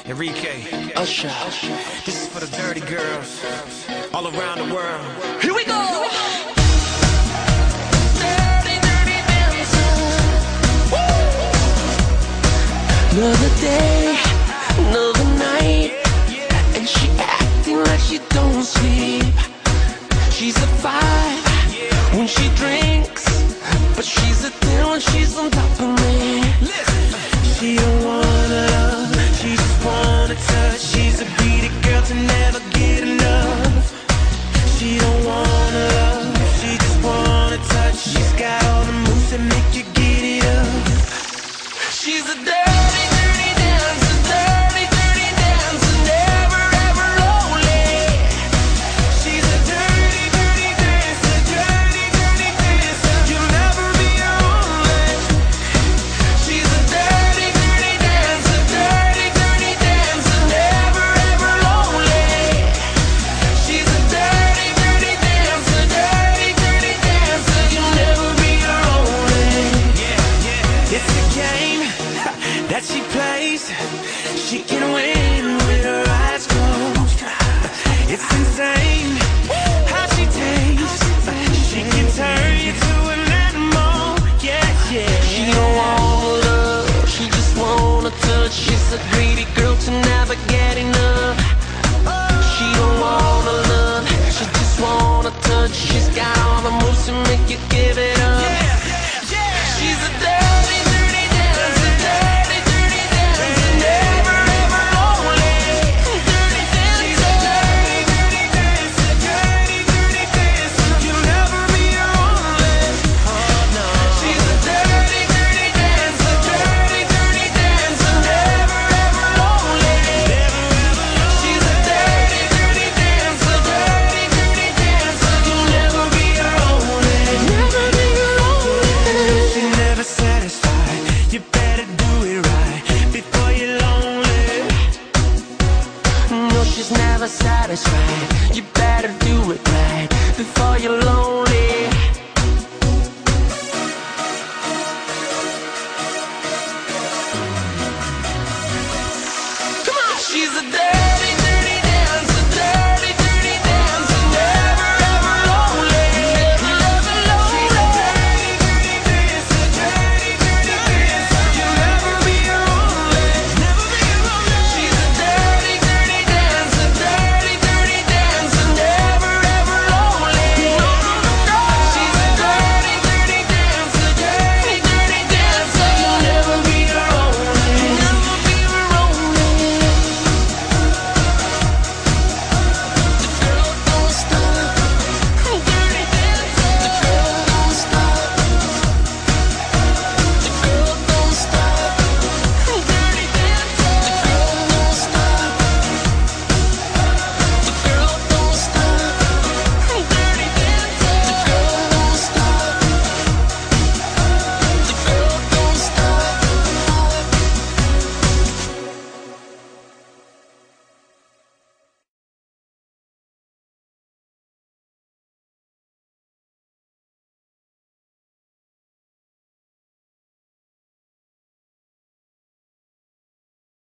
Enrique, Usher. this is for the dirty girls all around the world. Here we go. Another day, another night, and she acting like she don't sleep. She's a 5 when she drinks, but she's a 10 when she's on top of me. She don't wanna love, she just wanna touch. She's a greedy girl to never get enough. She don't wanna love, she just wanna touch. She's got all the moves that make you get it up. She's a dirty, dirty dancer, dirty, dirty dancer, never ever lonely. She's a dirty, dirty dancer, dirty, dirty dancer, you'll never be lonely. She's a dirty, dirty dancer, dirty, dirty dancer, never ever lonely. She's a dirty, dirty dancer, dirty, dirty dancer, you'll never be lonely. It's a game that she plays. She can win with her eyes closed. It's insane how she tastes. She can turn you to an animal. Yeah, yeah. She don't wanna love, she just wanna touch. She's a greedy girl to never get enough. She don't wanna love, she just wanna touch. She's got all the moves to make you give it up. She's a dirty, dirty dancer, dirty, dirty dancer, never ever lonely. Dirty dancer. She's a dirty, dirty dancer, dirty, dirty dancer, you'll never be lonely. Oh no. She's a dirty, dirty dancer, dirty, dirty dancer, never ever lonely. Never ever lonely. She's a dirty, dirty dancer, dirty, dirty dancer, you'll never be lonely. Never be lonely. She's never satisfied. You better do it right before you're lonely. No, she's never satisfied. You better do it right before you're lonely.